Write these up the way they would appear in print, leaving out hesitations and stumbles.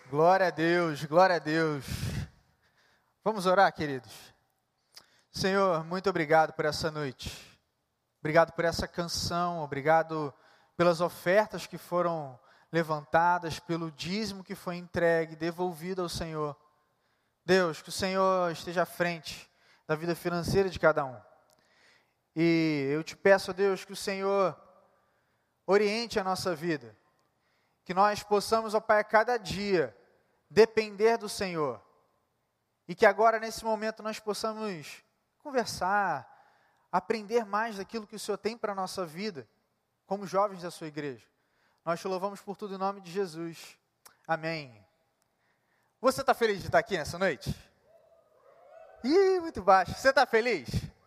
Glória a Deus, glória a Deus. Vamos orar, queridos. Senhor, muito obrigado por essa noite. Obrigado por essa canção, obrigado pelas ofertas que foram levantadas, pelo dízimo que foi entregue, devolvido ao Senhor. Deus, que o Senhor esteja à frente da vida financeira de cada um. E eu te peço, Deus, que o Senhor oriente a nossa vida. Que nós possamos, ó Pai, a cada dia depender do Senhor. E que agora, nesse momento, nós possamos conversar, aprender mais daquilo que o Senhor tem para a nossa vida, como jovens da sua igreja. Nós te louvamos por tudo em nome de Jesus. Amém. Você está feliz de estar aqui nessa noite? Ih, muito baixo. Você está feliz?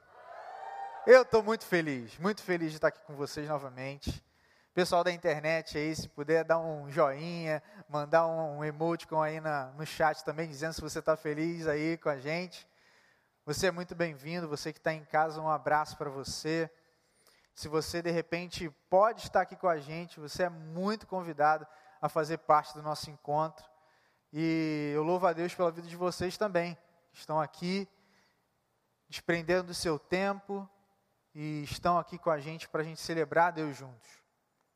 Eu estou muito feliz de estar aqui com vocês novamente. Pessoal da internet aí, se puder dar um joinha, mandar um emoticon aí no chat também, dizendo se você está feliz aí com a gente. Você é muito bem-vindo, você que está em casa, um abraço para você. Se você, de repente, pode estar aqui com a gente, você é muito convidado a fazer parte do nosso encontro. E eu louvo a Deus pela vida de vocês também, que estão aqui, desprendendo do seu tempo e estão aqui com a gente para a gente celebrar a Deus juntos.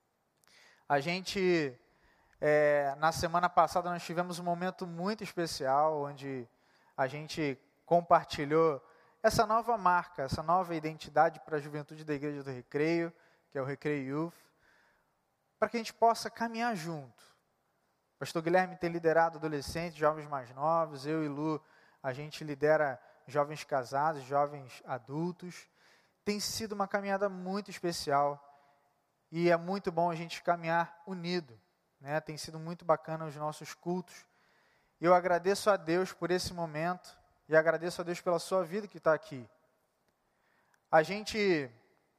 A gente, na semana passada, nós tivemos um momento muito especial, onde a gente compartilhou essa nova marca, essa nova identidade para a juventude da Igreja do Recreio, que é o Recreio Youth, para que a gente possa caminhar junto. O pastor Guilherme tem liderado adolescentes, jovens mais novos, eu e Lu, a gente lidera jovens casados, jovens adultos. Tem sido uma caminhada muito especial. E é muito bom a gente caminhar unido, né? Tem sido muito bacana os nossos cultos. Eu agradeço a Deus por esse momento e agradeço a Deus pela sua vida que está aqui. A gente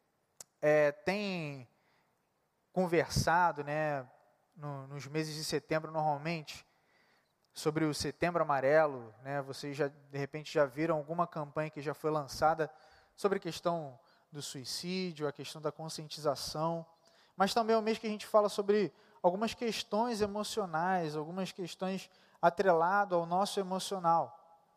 tem conversado, né, nos meses de setembro normalmente, sobre o Setembro Amarelo, né? Vocês já, de repente, já viram alguma campanha que já foi lançada sobre a questão do suicídio, a questão da conscientização. Mas também é o mês que a gente fala sobre algumas questões emocionais, algumas questões atreladas ao nosso emocional.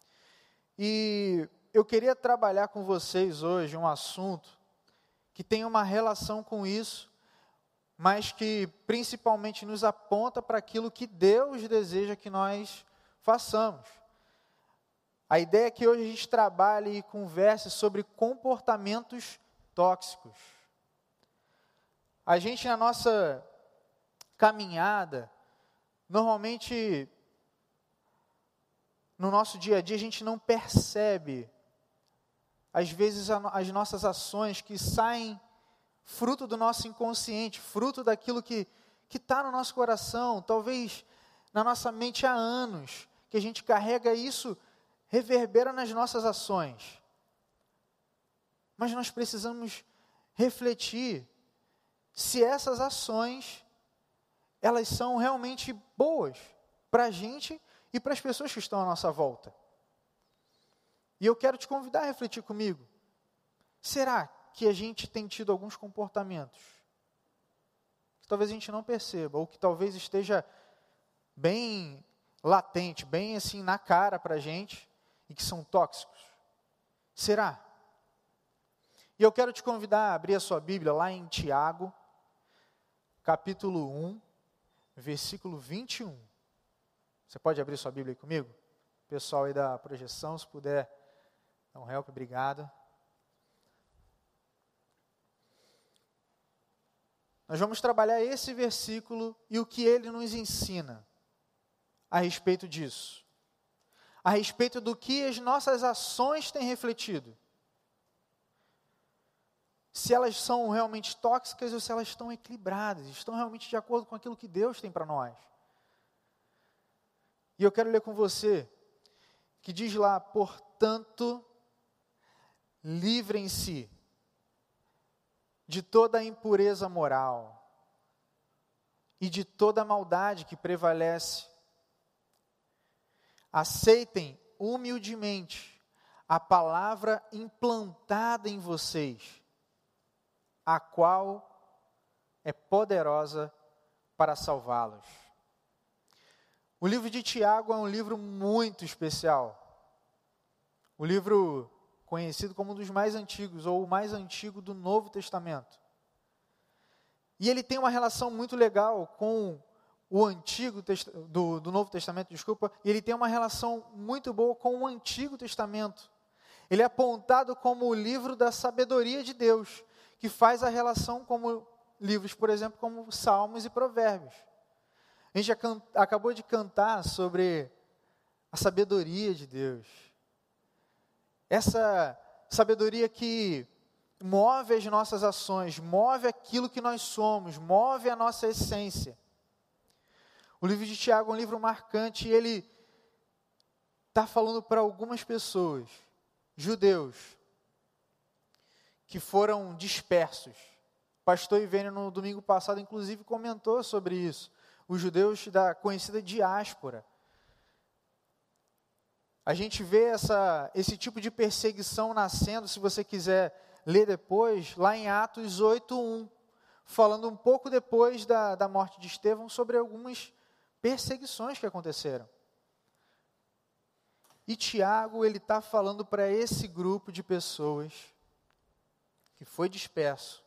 E eu queria trabalhar com vocês hoje um assunto que tem uma relação com isso, mas que principalmente nos aponta para aquilo que Deus deseja que nós façamos. A ideia é que hoje a gente trabalhe e converse sobre comportamentos tóxicos. A gente, na nossa caminhada, normalmente, no nosso dia a dia, a gente não percebe, às vezes, as nossas ações que saem fruto do nosso inconsciente, fruto daquilo que está no nosso coração, talvez na nossa mente há anos, que a gente carrega isso, reverbera nas nossas ações. Mas nós precisamos refletir se essas ações, elas são realmente boas para a gente e para as pessoas que estão à nossa volta. E eu quero te convidar a refletir comigo. Será que a gente tem tido alguns comportamentos que talvez a gente não perceba, ou que talvez esteja bem latente, bem assim na cara para a gente, e que são tóxicos? Será? E eu quero te convidar a abrir a sua Bíblia lá em Tiago, capítulo 1, versículo 21. Você pode abrir sua Bíblia aí comigo? Pessoal aí da projeção, se puder dar um help, obrigado. Nós vamos trabalhar esse versículo e o que ele nos ensina a respeito disso. A respeito do que as nossas ações têm refletido. Se elas são realmente tóxicas ou se elas estão equilibradas, estão realmente de acordo com aquilo que Deus tem para nós. E eu quero ler com você, que diz lá: portanto, livrem-se de toda a impureza moral e de toda a maldade que prevalece. Aceitem humildemente a palavra implantada em vocês, a qual é poderosa para salvá-los. O livro de Tiago é um livro muito especial. O livro conhecido como um dos mais antigos, ou o mais antigo do Novo Testamento. E ele tem uma relação muito legal com o Antigo do Novo Testamento, desculpa, e ele tem uma relação muito boa com o Antigo Testamento. Ele é apontado como o livro da sabedoria de Deus, que faz a relação como livros, por exemplo, como Salmos e Provérbios. A gente acabou de cantar sobre a sabedoria de Deus. Essa sabedoria que move as nossas ações, move aquilo que nós somos, move a nossa essência. O livro de Tiago é um livro marcante e ele está falando para algumas pessoas, judeus, que foram dispersos. O pastor Ivênio, no domingo passado, inclusive, comentou sobre isso. Os judeus da conhecida diáspora. A gente vê esse tipo de perseguição nascendo, se você quiser ler depois, lá em Atos 8:1, falando um pouco depois da morte de Estevão, sobre algumas perseguições que aconteceram. E Tiago, ele está falando para esse grupo de pessoas que foi disperso,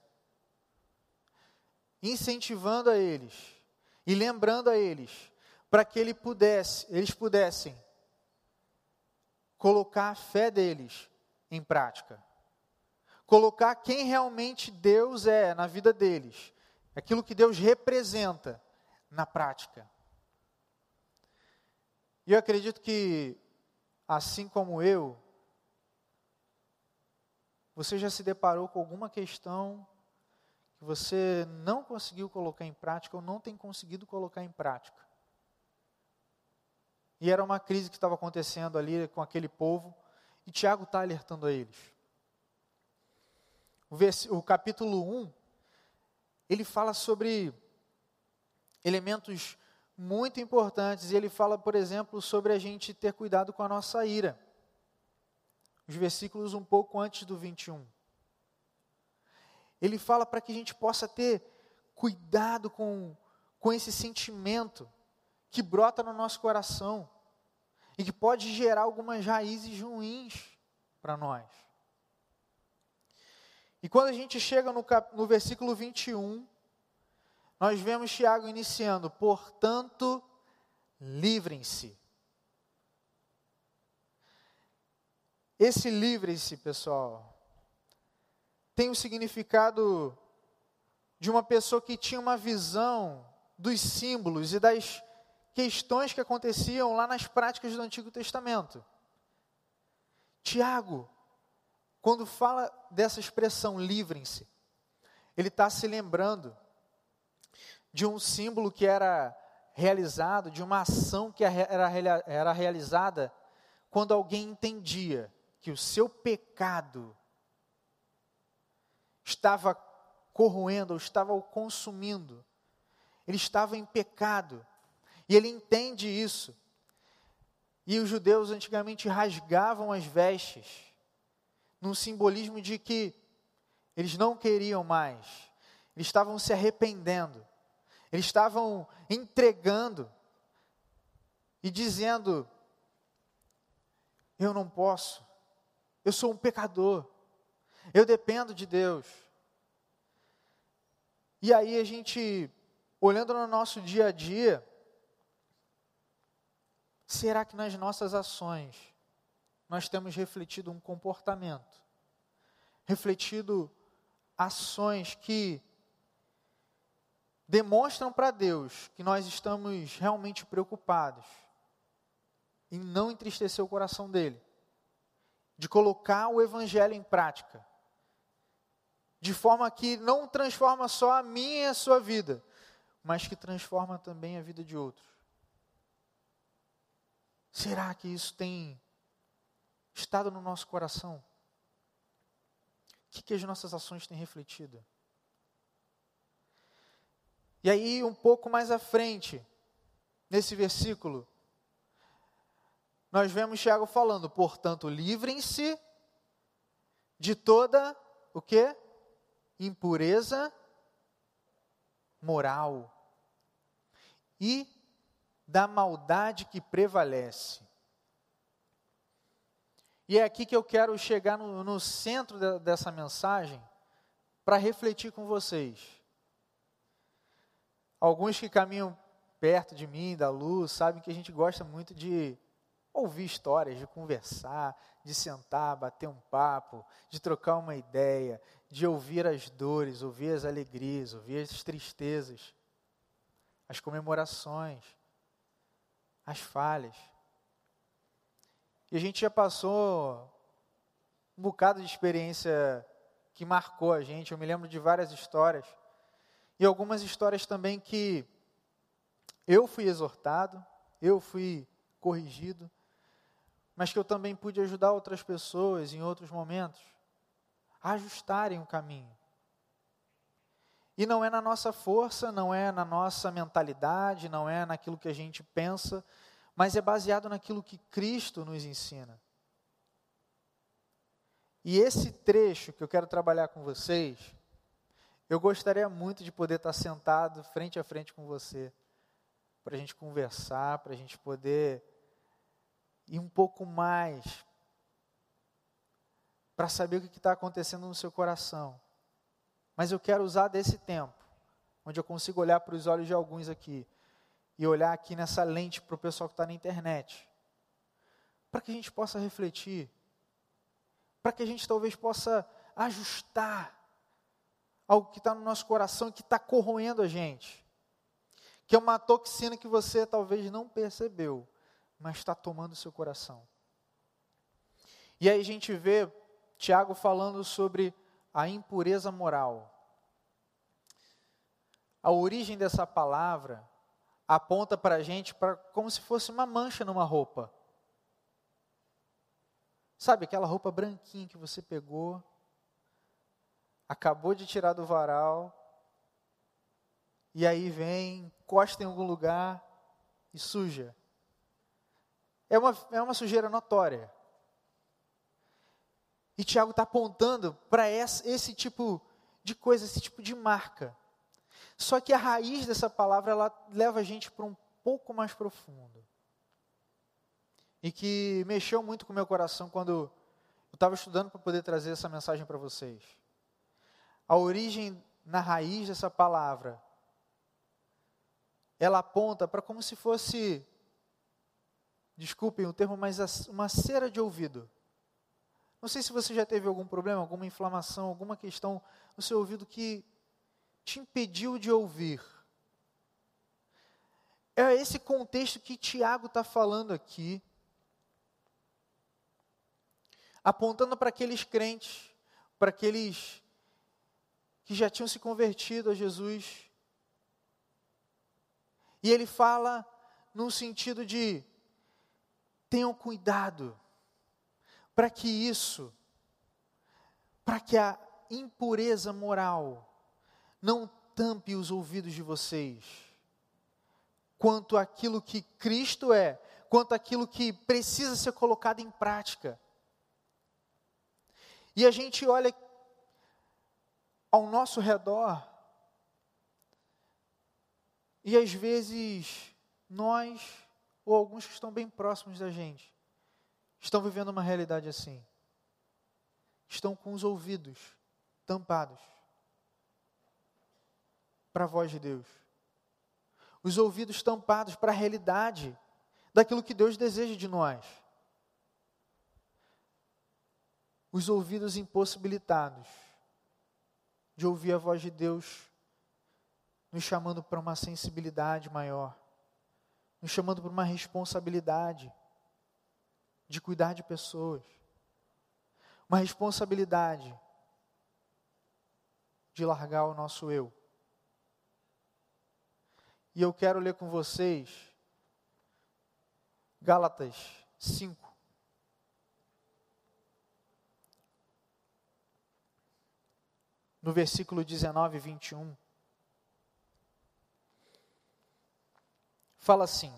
incentivando a eles e lembrando a eles, para que eles pudessem colocar a fé deles em prática. Colocar quem realmente Deus é na vida deles, aquilo que Deus representa na prática. E eu acredito que, assim como eu, você já se deparou com alguma questão que você não conseguiu colocar em prática ou não tem conseguido colocar em prática. E era uma crise que estava acontecendo ali com aquele povo, e Tiago está alertando a eles. O capítulo 1, ele fala sobre elementos muito importantes, e ele fala, por exemplo, sobre a gente ter cuidado com a nossa ira. Os versículos um pouco antes do 21. Ele fala para que a gente possa ter cuidado com esse sentimento que brota no nosso coração e que pode gerar algumas raízes ruins para nós. E quando a gente chega no versículo 21, nós vemos Tiago iniciando: portanto, livrem-se. Esse livrem-se, pessoal, tem o significado de uma pessoa que tinha uma visão dos símbolos e das questões que aconteciam lá nas práticas do Antigo Testamento. Tiago, quando fala dessa expressão livrem-se, ele está se lembrando de um símbolo que era realizado, de uma ação que era realizada quando alguém entendia que o seu pecado estava corroendo, ou estava o consumindo. Ele estava em pecado. E ele entende isso. E os judeus antigamente rasgavam as vestes, num simbolismo de que eles não queriam mais. Eles estavam se arrependendo. Eles estavam entregando e dizendo: eu não posso. Eu sou um pecador. Eu dependo de Deus. E aí a gente, olhando no nosso dia a dia, será que nas nossas ações nós temos refletido um comportamento, refletido ações que demonstram para Deus que nós estamos realmente preocupados em não entristecer o coração dele, de colocar o evangelho em prática, de forma que não transforma só a minha e a sua vida, mas que transforma também a vida de outros? Será que isso tem estado no nosso coração? O que as nossas ações têm refletido? E aí, um pouco mais à frente, nesse versículo, nós vemos Tiago falando: portanto, livrem-se de toda, o quê? Impureza moral e da maldade que prevalece. E é aqui que eu quero chegar no centro dessa mensagem, para refletir com vocês. Alguns que caminham perto de mim, da Lu, sabem que a gente gosta muito de ouvir histórias, de conversar, de sentar, bater um papo, de trocar uma ideia, de ouvir as dores, ouvir as alegrias, ouvir as tristezas, as comemorações, as falhas. E a gente já passou um bocado de experiência que marcou a gente. Eu me lembro de várias histórias, e algumas histórias também que eu fui exortado, eu fui corrigido, mas que eu também pude ajudar outras pessoas em outros momentos a ajustarem o caminho. E não é na nossa força, não é na nossa mentalidade, não é naquilo que a gente pensa, mas é baseado naquilo que Cristo nos ensina. E esse trecho que eu quero trabalhar com vocês, eu gostaria muito de poder estar sentado frente a frente com você, para a gente conversar, para a gente poder ir um pouco mais, para saber o que está acontecendo no seu coração. Mas eu quero usar desse tempo, onde eu consigo olhar para os olhos de alguns aqui, e olhar aqui nessa lente para o pessoal que está na internet, para que a gente possa refletir, para que a gente talvez possa ajustar algo que está no nosso coração, que está corroendo a gente, que é uma toxina que você talvez não percebeu, mas está tomando o seu coração. E aí a gente vê Tiago falando sobre a impureza moral. A origem dessa palavra aponta para a gente como se fosse uma mancha numa roupa. Sabe, aquela roupa branquinha que você pegou, acabou de tirar do varal, e aí vem, encosta em algum lugar e suja. É uma sujeira notória. E Tiago está apontando para esse tipo de coisa, esse tipo de marca. Só que a raiz dessa palavra, ela leva a gente para um pouco mais profundo. E que mexeu muito com o meu coração quando eu estava estudando para poder trazer essa mensagem para vocês. A origem na raiz dessa palavra, ela aponta para como se fosse, desculpem o termo, mas uma cera de ouvido. Não sei se você já teve algum problema, alguma inflamação, alguma questão no seu ouvido que te impediu de ouvir. É esse contexto que Tiago está falando aqui, apontando para aqueles crentes, para aqueles que já tinham se convertido a Jesus. E ele fala no sentido de: tenham cuidado, para que a impureza moral não tampe os ouvidos de vocês, quanto aquilo que Cristo é, quanto aquilo que precisa ser colocado em prática. E a gente olha ao nosso redor, e às vezes nós, ou alguns que estão bem próximos da gente, estão vivendo uma realidade assim. Estão com os ouvidos tampados para a voz de Deus. Os ouvidos tampados para a realidade daquilo que Deus deseja de nós. Os ouvidos impossibilitados de ouvir a voz de Deus, nos chamando para uma sensibilidade maior, nos chamando para uma responsabilidade de cuidar de pessoas, uma responsabilidade de largar o nosso eu. E eu quero ler com vocês Gálatas 5. No versículo 19 e 21. Fala assim: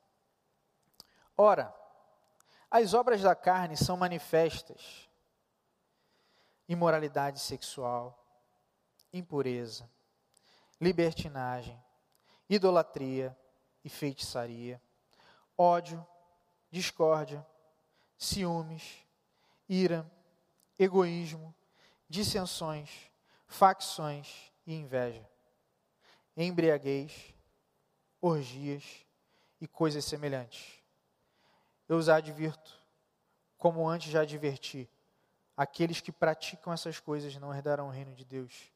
ora, as obras da carne são manifestas: imoralidade sexual, impureza, libertinagem, idolatria, e feitiçaria, ódio, discórdia, ciúmes, ira, egoísmo, dissensões, facções e inveja, embriaguez, orgias e coisas semelhantes. Eu os advirto, como antes já adverti, aqueles que praticam essas coisas não herdarão o reino de Deus.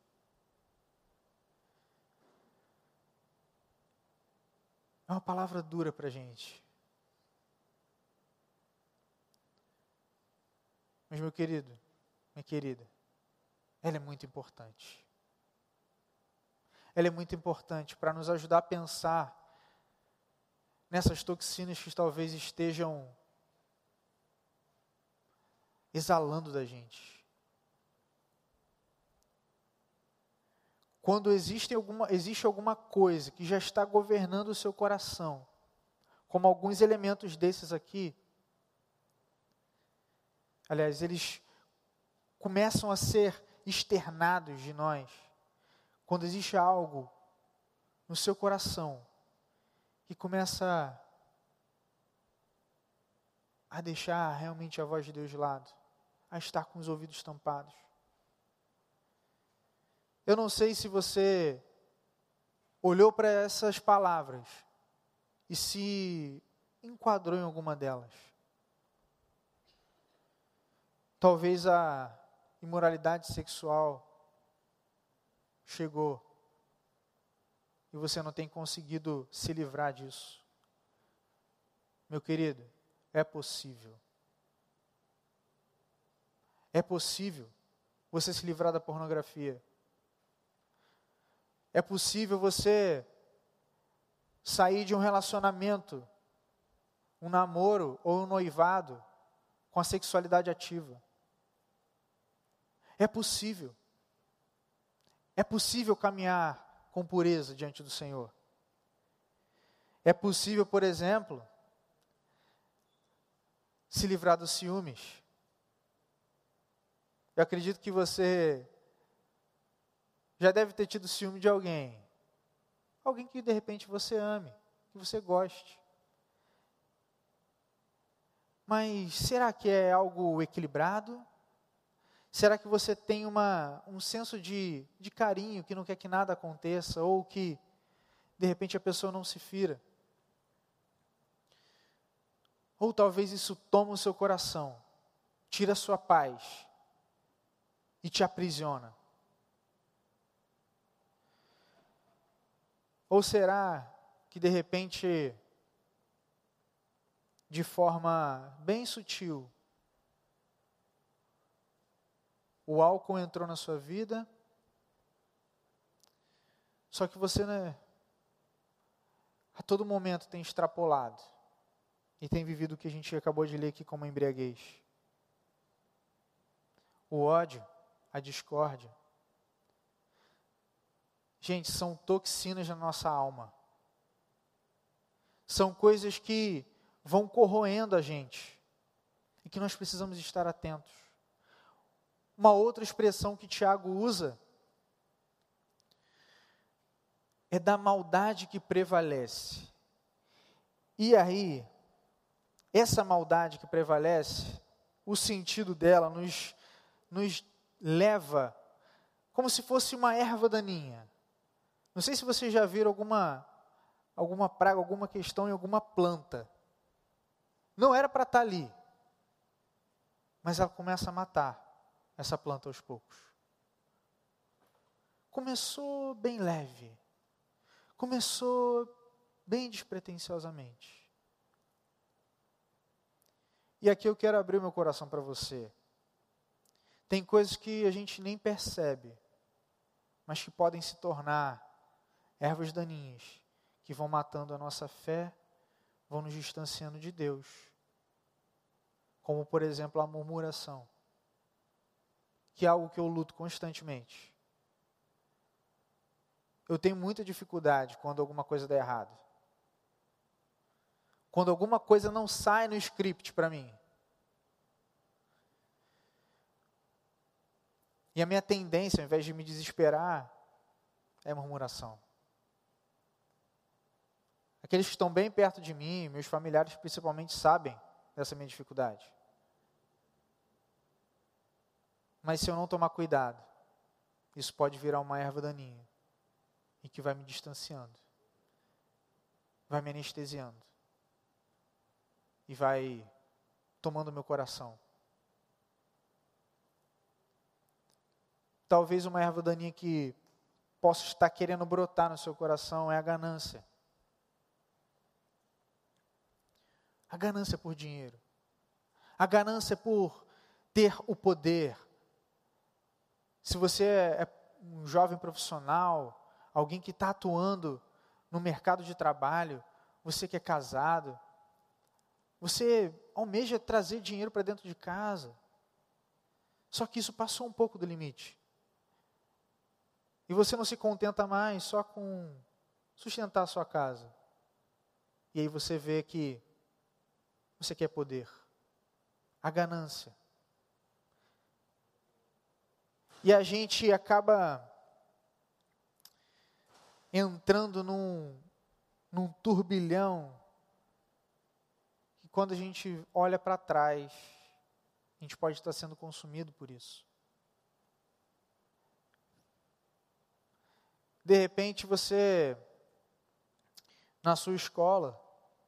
É uma palavra dura para a gente. Mas, meu querido, minha querida, ela é muito importante. Ela é muito importante para nos ajudar a pensar nessas toxinas que talvez estejam exalando da gente. Quando existe alguma coisa que já está governando o seu coração, como alguns elementos desses aqui, aliás, eles começam a ser externados de nós, quando existe algo no seu coração que começa a deixar realmente a voz de Deus de lado, a estar com os ouvidos tampados. Eu não sei se você olhou para essas palavras e se enquadrou em alguma delas. Talvez a imoralidade sexual chegou e você não tem conseguido se livrar disso. Meu querido, é possível. É possível você se livrar da pornografia. É possível você sair de um relacionamento, um namoro ou um noivado com a sexualidade ativa. É possível. É possível caminhar com pureza diante do Senhor. É possível, por exemplo, se livrar dos ciúmes. Eu acredito que você já deve ter tido ciúme de alguém. Alguém que de repente você ame, que você goste. Mas será que é algo equilibrado? Será que você tem um senso de carinho, que não quer que nada aconteça, ou que de repente a pessoa não se fira? Ou talvez isso toma o seu coração, tira a sua paz e te aprisiona. Ou será que de repente, de forma bem sutil, o álcool entrou na sua vida, só que você, a todo momento tem extrapolado e tem vivido o que a gente acabou de ler aqui como embriaguez. O ódio, a discórdia. Gente, são toxinas na nossa alma. São coisas que vão corroendo a gente e que nós precisamos estar atentos. Uma outra expressão que Tiago usa é da maldade que prevalece. E aí, essa maldade que prevalece, o sentido dela nos leva como se fosse uma erva daninha. Não sei se vocês já viram alguma praga, alguma questão em alguma planta. Não era para estar ali, mas ela começa a matar essa planta aos poucos. Começou bem leve, começou bem despretensiosamente. E aqui eu quero abrir o meu coração para você. Tem coisas que a gente nem percebe, mas que podem se tornar ervas daninhas, que vão matando a nossa fé, vão nos distanciando de Deus. Como, por exemplo, a murmuração, que é algo que eu luto constantemente. Eu tenho muita dificuldade quando alguma coisa dá errado. Quando alguma coisa não sai no script para mim. E a minha tendência, ao invés de me desesperar, é murmuração. Aqueles que estão bem perto de mim, meus familiares principalmente, sabem dessa minha dificuldade. Mas se eu não tomar cuidado, isso pode virar uma erva daninha e que vai me distanciando, vai me anestesiando e vai tomando meu coração. Talvez uma erva daninha que possa estar querendo brotar no seu coração é a ganância. A ganância por dinheiro. A ganância por ter o poder. Se você é um jovem profissional, alguém que está atuando no mercado de trabalho, você que é casado, você almeja trazer dinheiro para dentro de casa. Só que isso passou um pouco do limite. E você não se contenta mais só com sustentar a sua casa. E aí você vê que você quer poder. A ganância. E a gente acaba entrando num turbilhão que quando a gente olha para trás, a gente pode estar sendo consumido por isso. De repente você, na sua escola,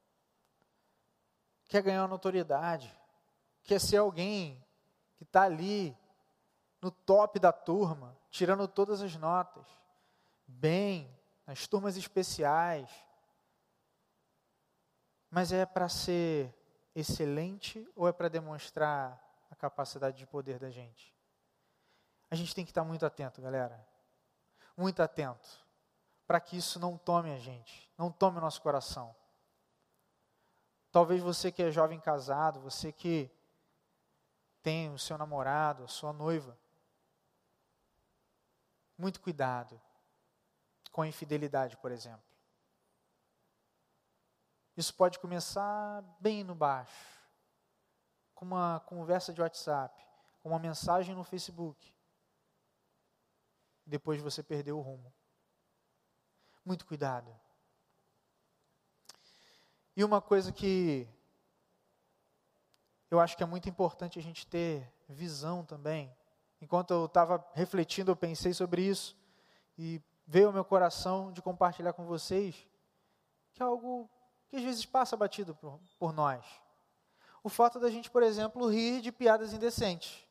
quer ganhar uma notoriedade, quer ser alguém que está ali no top da turma, tirando todas as notas, bem, nas turmas especiais, mas é para ser excelente ou é para demonstrar a capacidade de poder da gente? A gente tem que estar muito atento, galera. Muito atento, para que isso não tome a gente, não tome o nosso coração. Talvez você que é jovem casado, você que tem o seu namorado, a sua noiva, muito cuidado com a infidelidade, por exemplo. Isso pode começar bem no baixo, com uma conversa de WhatsApp, com uma mensagem no Facebook. Depois você perdeu o rumo. Muito cuidado. E uma coisa que eu acho que é muito importante a gente ter visão também. Enquanto eu estava refletindo, eu pensei sobre isso e veio ao meu coração de compartilhar com vocês que é algo que às vezes passa batido por nós. O fato da gente, por exemplo, rir de piadas indecentes.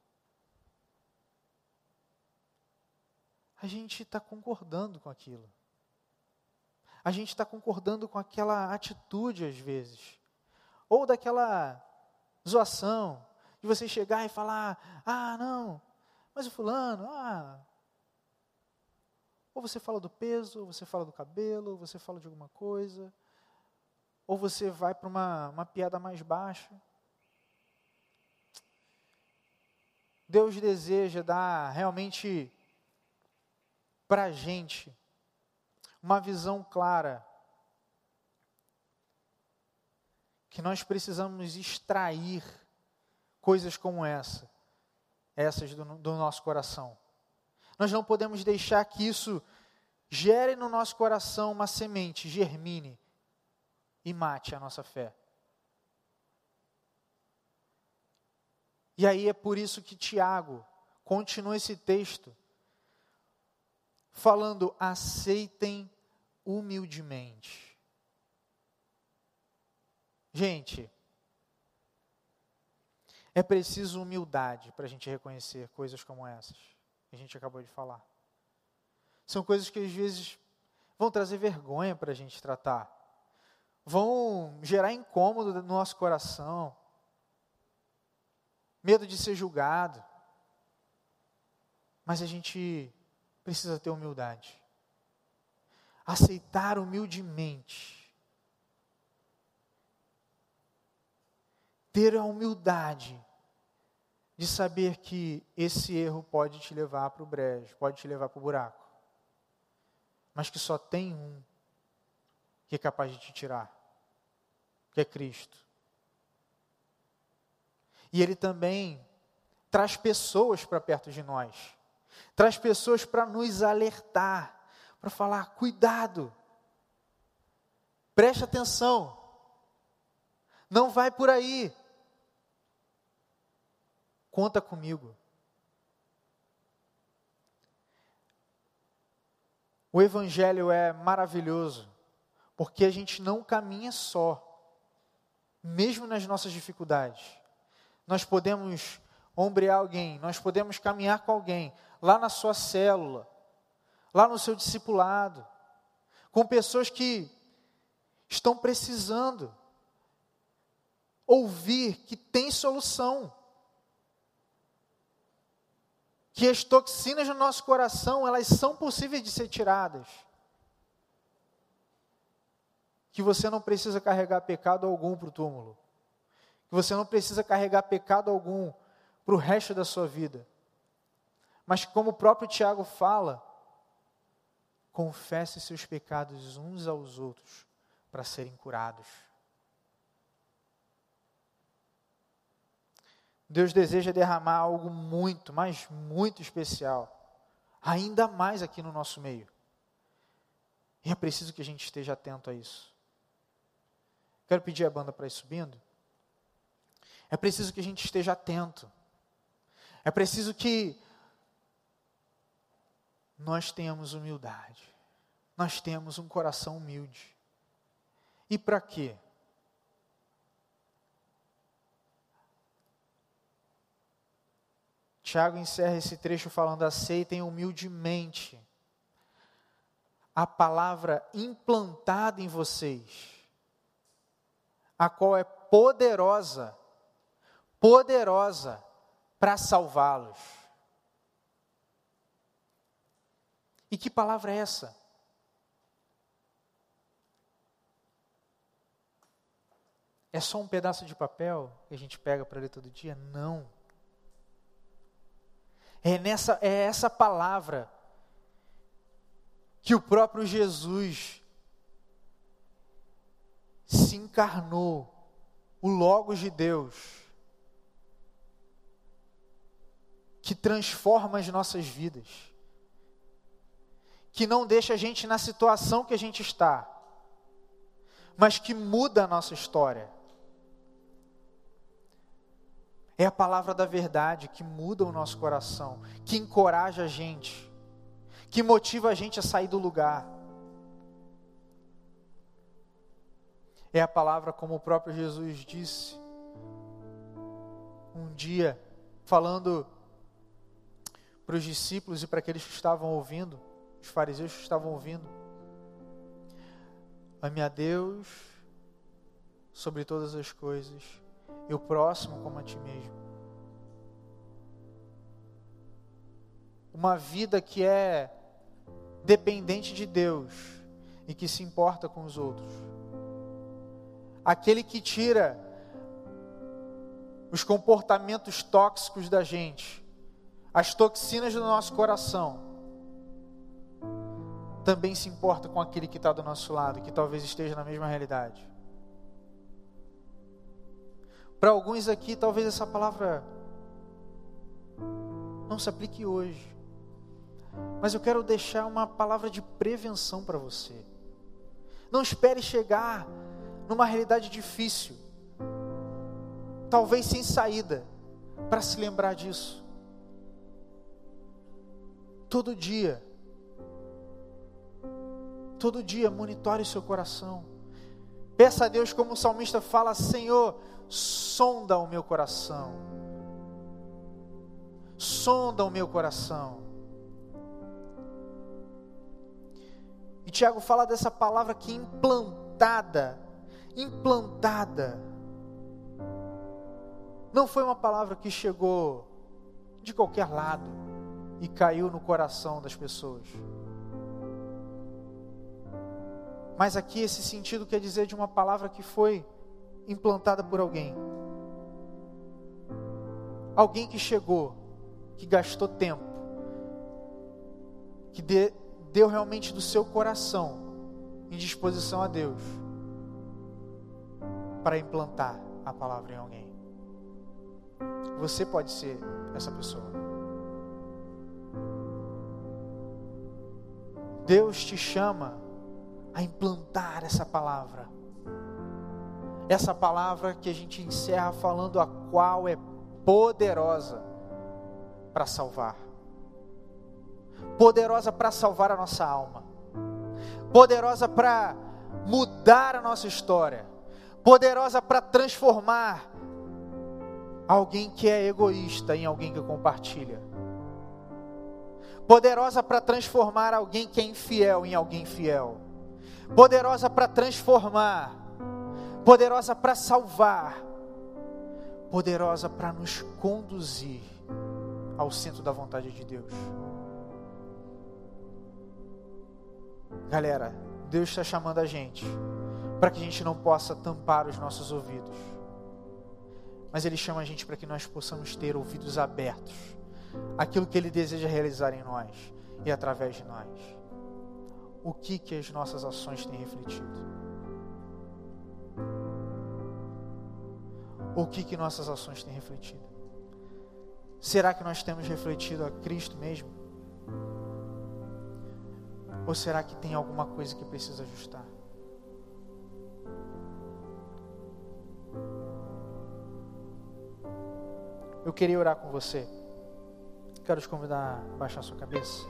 A gente está concordando com aquilo. A gente está concordando com aquela atitude, às vezes. Ou daquela zoação, de você chegar e falar, não, mas o fulano, Ou você fala do peso, ou você fala do cabelo, ou você fala de alguma coisa, ou você vai para uma piada mais baixa. Deus deseja dar realmente para a gente uma visão clara que nós precisamos extrair coisas como essas do nosso coração. Nós não podemos deixar que isso gere no nosso coração uma semente, germine e mate a nossa fé. E aí é por isso que Tiago continua esse texto falando, aceitem humildemente. Gente, é preciso humildade para a gente reconhecer coisas como essas que a gente acabou de falar. São coisas que às vezes vão trazer vergonha para a gente tratar, vão gerar incômodo no nosso coração, medo de ser julgado, mas a gente precisa ter humildade. Aceitar humildemente. Ter a humildade de saber que esse erro pode te levar para o brejo, pode te levar para o buraco. Mas que só tem um que é capaz de te tirar, que é Cristo. E Ele também traz pessoas para perto de nós. Traz pessoas para nos alertar, para falar, cuidado. Preste atenção. Não vai por aí. Conta comigo. O Evangelho é maravilhoso, porque a gente não caminha só, mesmo nas nossas dificuldades. Nós podemos ombrear alguém, nós podemos caminhar com alguém, lá na sua célula, lá no seu discipulado, com pessoas que estão precisando ouvir que tem solução. Que as toxinas no nosso coração, elas são possíveis de ser tiradas. Que você não precisa carregar pecado algum para o túmulo. Que você não precisa carregar pecado algum para o resto da sua vida. Mas como o próprio Tiago fala, confesse seus pecados uns aos outros para serem curados. Deus deseja derramar algo muito, mas muito especial, ainda mais aqui no nosso meio. E é preciso que a gente esteja atento a isso. Quero pedir a banda para ir subindo. É preciso que a gente esteja atento. É preciso que nós tenhamos humildade. Nós temos um coração humilde. E para quê? Tiago encerra esse trecho falando: aceitem humildemente a palavra implantada em vocês, a qual é poderosa para salvá-los. E que palavra é essa? É só um pedaço de papel que a gente pega para ler todo dia? Não. É essa palavra que o próprio Jesus se encarnou, o Logos de Deus, que transforma as nossas vidas, que não deixa a gente na situação que a gente está, mas que muda a nossa história. É a palavra da verdade que muda o nosso coração, que encoraja a gente, que motiva a gente a sair do lugar. É a palavra, como o próprio Jesus disse, um dia, falando para os discípulos e para aqueles que estavam ouvindo, os fariseus que estavam ouvindo: ame a Deus sobre todas as coisas, e o próximo como a ti mesmo. Uma vida que é dependente de Deus e que se importa com os outros. Aquele que tira os comportamentos tóxicos da gente, as toxinas do nosso coração, também se importa com aquele que está do nosso lado, que talvez esteja na mesma realidade. Para alguns aqui, talvez essa palavra não se aplique hoje, mas eu quero deixar uma palavra de prevenção para você. Não espere chegar numa realidade difícil, talvez sem saída, para se lembrar disso. Todo dia monitore o seu coração. Peça a Deus, como o salmista fala: Senhor, sonda o meu coração. Sonda o meu coração. E Tiago fala dessa palavra que implantada. Não foi uma palavra que chegou de qualquer lado e caiu no coração das pessoas. Mas aqui esse sentido quer dizer de uma palavra que foi implantada por alguém. Alguém que chegou, que gastou tempo, que deu realmente do seu coração em disposição a Deus para implantar a palavra em alguém. Você pode ser essa pessoa. Deus te chama a implantar essa palavra. Essa palavra que a gente encerra falando a qual é poderosa para salvar. Poderosa para salvar a nossa alma. Poderosa para mudar a nossa história. Poderosa para transformar alguém que é egoísta em alguém que compartilha. Poderosa para transformar alguém que é infiel em alguém fiel. Poderosa para transformar. Poderosa para salvar. Poderosa para nos conduzir ao centro da vontade de Deus. Galera, Deus está chamando a gente para que a gente não possa tampar os nossos ouvidos, mas Ele chama a gente para que nós possamos ter ouvidos abertos àquilo que Ele deseja realizar em nós e através de nós. O que as nossas ações têm refletido? O que nossas ações têm refletido? Será que nós temos refletido a Cristo mesmo? Ou será que tem alguma coisa que precisa ajustar? Eu queria orar com você. Quero te convidar a baixar sua cabeça.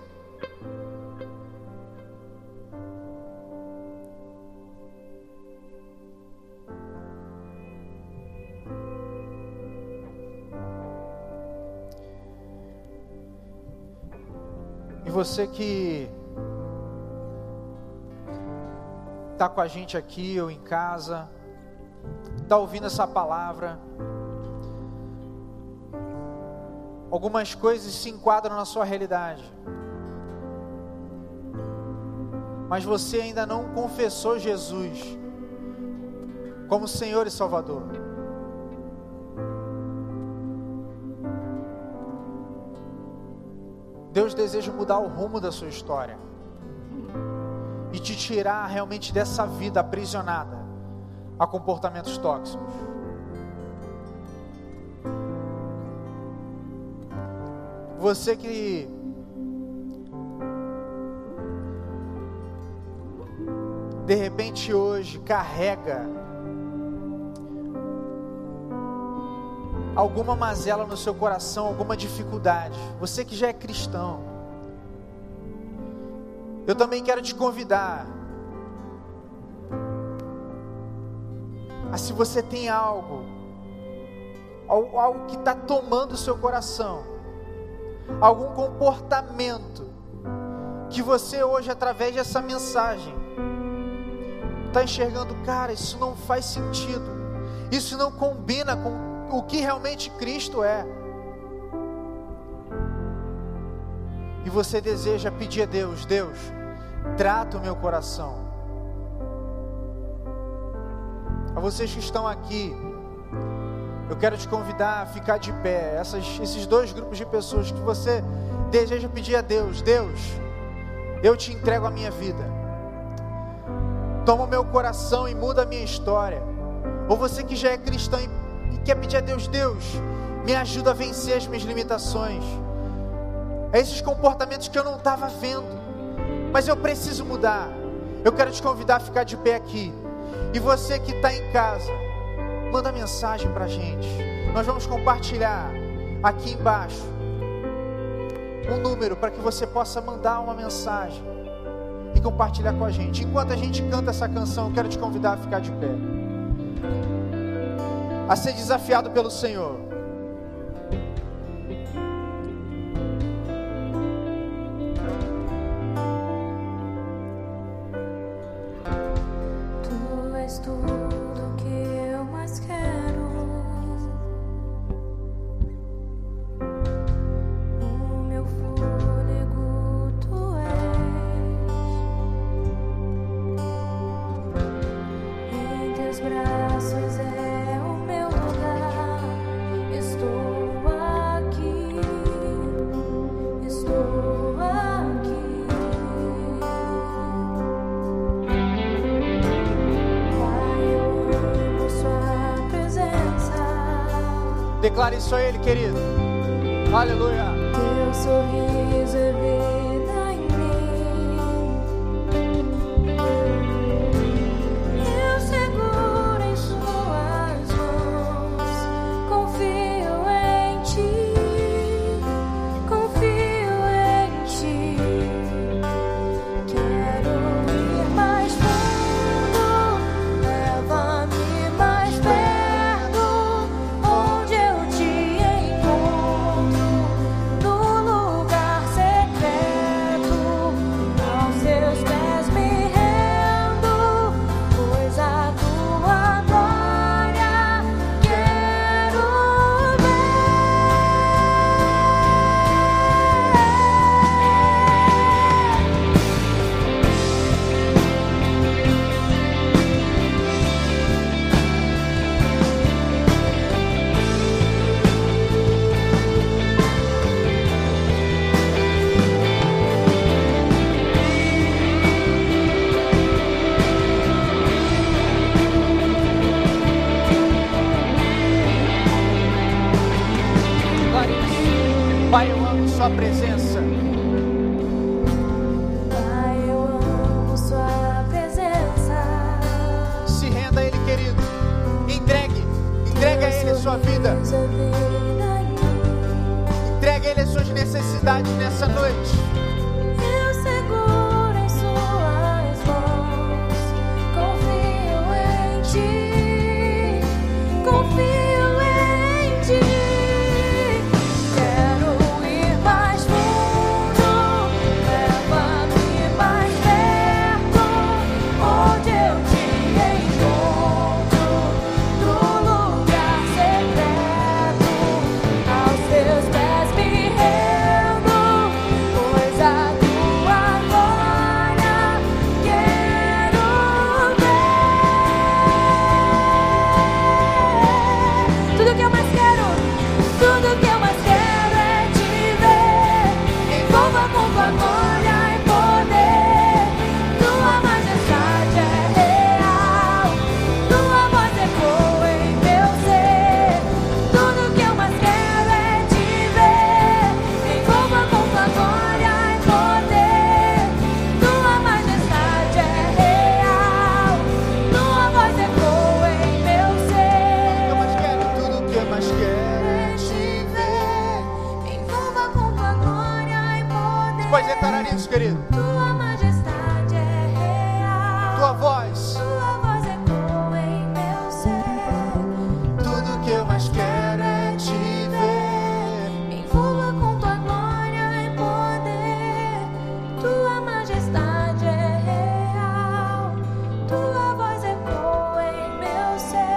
E você que está com a gente aqui ou em casa, está ouvindo essa palavra, algumas coisas se enquadram na sua realidade, mas você ainda não confessou Jesus como Senhor e Salvador. Deus deseja mudar o rumo da sua história e te tirar realmente dessa vida aprisionada a comportamentos tóxicos. Você que de repente hoje carrega alguma mazela no seu coração, alguma dificuldade, você que já é cristão, eu também quero te convidar a, se você tem algo que está tomando o seu coração, algum comportamento que você hoje, através dessa mensagem, está enxergando, cara, isso não faz sentido, isso não combina com o que realmente Cristo é, e você deseja pedir a Deus, Deus, trata o meu coração. A vocês que estão aqui, eu quero te convidar a ficar de pé. Esses dois grupos de pessoas que você deseja pedir a Deus, Deus, eu te entrego a minha vida, toma o meu coração e muda a minha história. Ou você que já é cristão e quer pedir a Deus, Deus, me ajuda a vencer as minhas limitações, esses comportamentos que eu não estava vendo, mas eu preciso mudar. Eu quero te convidar a ficar de pé aqui. E você que está em casa, manda mensagem para a gente. Nós vamos compartilhar aqui embaixo um número para que você possa mandar uma mensagem e compartilhar com a gente. Enquanto a gente canta essa canção, eu quero te convidar a ficar de pé, a ser desafiado pelo Senhor. Tu és tudo que eu mais quero. O meu fôlego tu és. Em teus braços é o meu lugar. Estou aqui, estou aqui. Pai, eu amo sua presença. Declare isso a Ele, querido. Aleluia. Teu sorriso é vida em mim. Pai, eu amo sua presença. Pai, eu amo sua presença. Se renda a Ele, querido. Entregue a Ele a sua vida. Entregue a Ele as suas necessidades nessa noite. Eu seguro em suas mãos. Confio em ti. Confio em ti. Quero ir mais fundo. Leva-me mais perto. Onde eu te encontro. No lugar secreto. Aos teus pés me rendo. Pois a tua glória quero ver. Tudo que eu mais quero é te ver. Envolva com tua glória e poder. Tua majestade é real. Tua voz ecoa em meu ser. Tudo que eu mais quero é te ver. Envolva com tua glória e poder. Tua majestade é real. Tua voz ecoa em meu ser. Tudo que eu mais quero é te ver. Envolva com tua glória e poder. Você pode declarar isso, querido. Tua majestade é real. Tua voz. Tua voz ecoa em meu ser. Tudo que eu mais quero é te ver. Envolva com tua glória e poder. Tua majestade é real. Tua voz ecoa em meu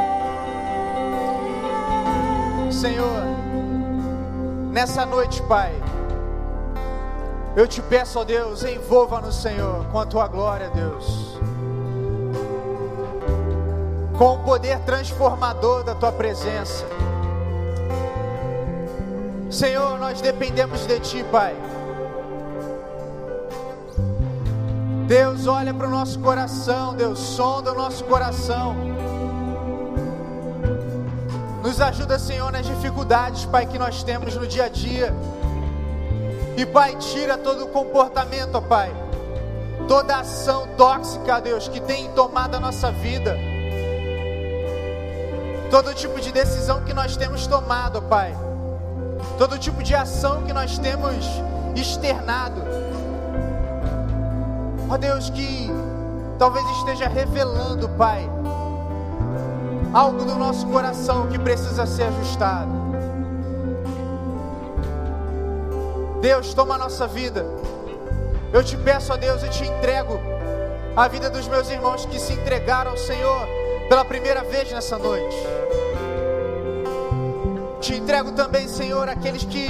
ser. Senhor, nessa noite, Pai, eu te peço, ó Deus, envolva-nos, Senhor, com a tua glória, Deus, com o poder transformador da tua presença. Senhor, nós dependemos de ti, Pai. Deus, olha para o nosso coração, Deus, sonda o nosso coração. Nos ajuda, Senhor, nas dificuldades, Pai, que nós temos no dia a dia. E, Pai, tira todo o comportamento, ó Pai, toda ação tóxica, Deus, que tem tomado a nossa vida. Todo tipo de decisão que nós temos tomado, ó Pai. Todo tipo de ação que nós temos externado. Ó Deus, que talvez esteja revelando, Pai, algo do nosso coração que precisa ser ajustado. Deus, toma a nossa vida. Eu te peço, ó Deus, eu te entrego a vida dos meus irmãos que se entregaram ao Senhor pela primeira vez nessa noite. Te entrego também, Senhor, aqueles que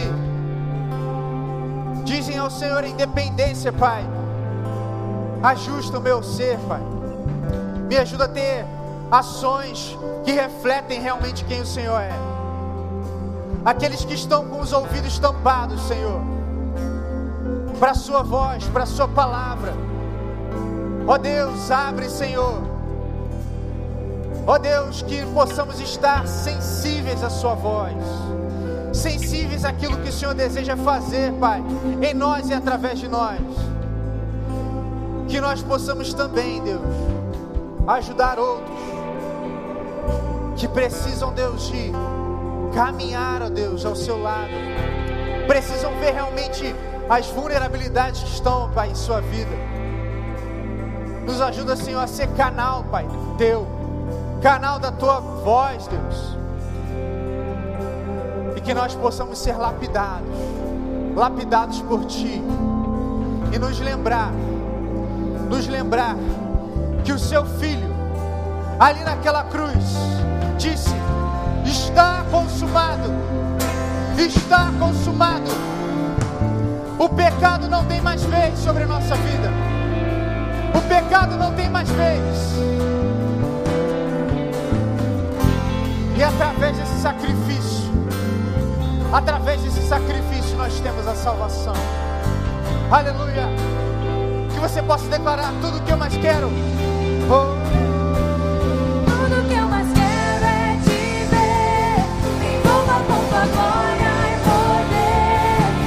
dizem ao Senhor em dependência, Pai. Ajusta o meu ser, Pai. Me ajuda a ter ações que refletem realmente quem o Senhor é. Aqueles que estão com os ouvidos tampados, Senhor, para a sua voz, para a sua palavra. Ó Deus, abre, Senhor. Ó Deus, que possamos estar sensíveis à sua voz, sensíveis àquilo que o Senhor deseja fazer, Pai, em nós e através de nós. Que nós possamos também, Deus, ajudar outros que precisam, Deus, de caminhar, ó Deus, ao seu lado. Precisam ver realmente as vulnerabilidades que estão, Pai, em sua vida. Nos ajuda, Senhor, a ser canal, Pai, teu, canal da tua voz, Deus. E que nós possamos ser lapidados por ti. E nos lembrar que o seu filho, ali naquela cruz, disse: está consumado, está consumado. O pecado não tem mais vez sobre a nossa vida. O pecado não tem mais vez. E através desse sacrifício nós temos a salvação. Aleluia. Que você possa declarar: tudo que eu mais quero. Tudo que eu mais quero é te ver. Me envolva com tua glória e poder.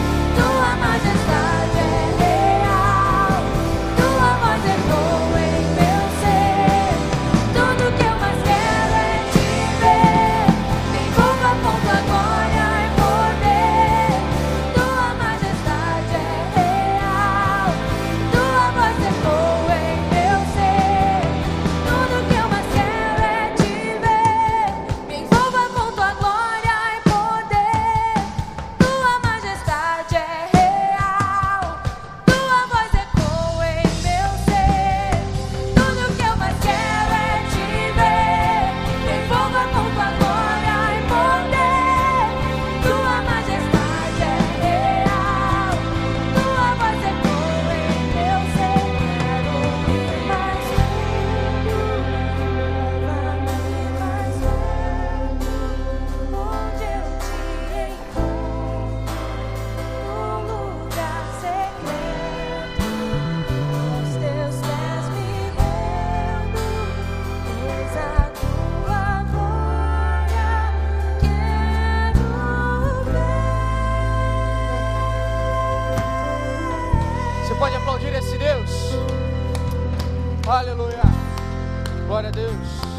Aleluia. Glória a Deus.